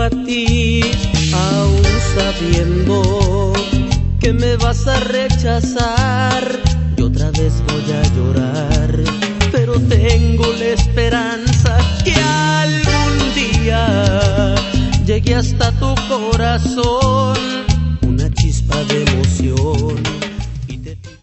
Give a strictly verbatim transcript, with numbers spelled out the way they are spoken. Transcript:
a ti, aún sabiendo que me vas a rechazar. Y otra vez voy a llorar, pero tengo la esperanza que algún día llegue hasta tu corazón.